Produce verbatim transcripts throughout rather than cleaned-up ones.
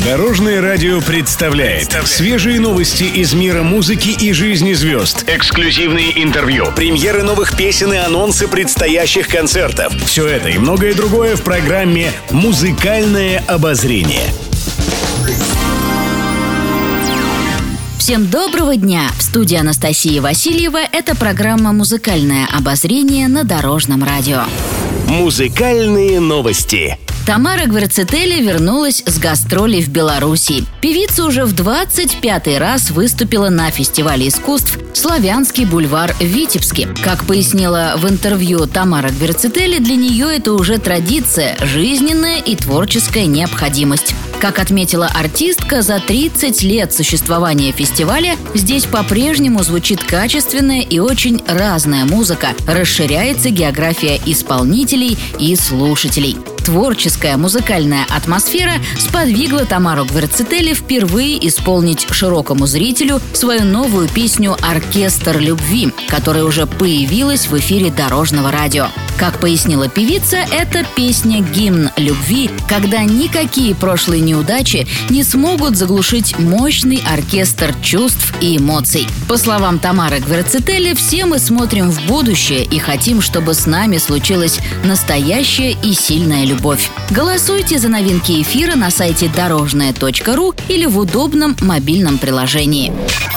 Дорожное радио представляет свежие новости из мира музыки и жизни звезд. Эксклюзивные интервью, премьеры новых песен и анонсы предстоящих концертов. Все это и многое другое в программе «Музыкальное обозрение». Всем доброго дня! В студии Анастасия Васильева. Это программа «Музыкальное обозрение» на Дорожном радио. Музыкальные новости. Тамара Гварцетели вернулась с гастролей в Беларуси. Певица уже в двадцать пятый раз выступила на фестивале искусств «Славянский бульвар» в Витебске. Как пояснила в интервью Тамара Гварцетели, для нее это уже традиция, жизненная и творческая необходимость. Как отметила артистка, за тридцать лет существования фестиваля здесь по-прежнему звучит качественная и очень разная музыка, расширяется география исполнителей и слушателей. Творческая музыкальная атмосфера сподвигла Тамару Гварцетели впервые исполнить широкому зрителю свою новую песню «Оркестр любви», которая уже появилась в эфире Дорожного радио. Как пояснила певица, это песня-гимн любви, когда никакие прошлые неудачи не смогут заглушить мощный оркестр чувств и эмоций. По словам Тамары Гварцетели, все мы смотрим в будущее и хотим, чтобы с нами случилась настоящая и сильная любовь. Голосуйте за новинки эфира на сайте дорожное точка ру или в удобном мобильном приложении.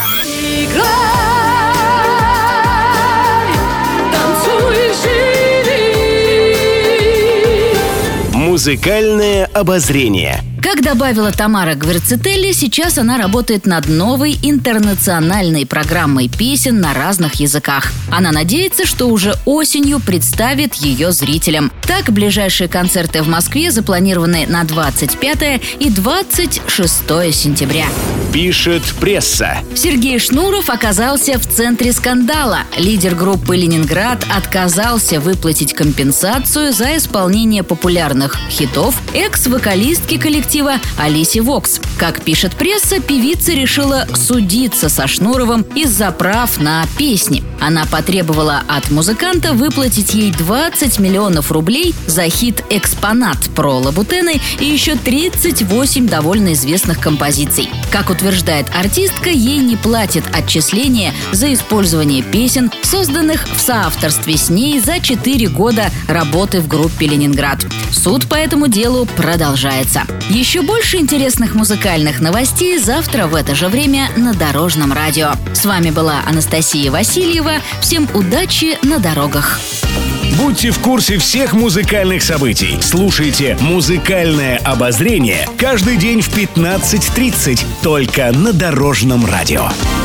Музыкальное обозрение. Как добавила Тамара Гварцетели, сейчас она работает над новой интернациональной программой песен на разных языках. Она надеется, что уже осенью представит ее зрителям. Так, ближайшие концерты в Москве запланированы на двадцать пятое и двадцать шестое сентября. Пишет пресса. Сергей Шнуров оказался в центре скандала. Лидер группы «Ленинград» отказался выплатить компенсацию за исполнение популярных хитов экс-вокалистки коллектива Алисе Вокс. Как пишет пресса, певица решила судиться со Шнуровым из-за прав на песни. Она потребовала от музыканта выплатить ей двадцать миллионов рублей за хит «Экспонат» про Лабутены и еще тридцать восемь довольно известных композиций. Как утверждает артистка, ей не платят отчисления за использование песен, созданных в соавторстве с ней за четыре года работы в группе «Ленинград». Суд по этому делу продолжается. Еще больше интересных музыкальных новостей завтра в это же время на Дорожном радио. С вами была Анастасия Васильева. Всем удачи на дорогах! Будьте в курсе всех музыкальных событий. Слушайте «Музыкальное обозрение» каждый день в пятнадцать тридцать только на Дорожном радио.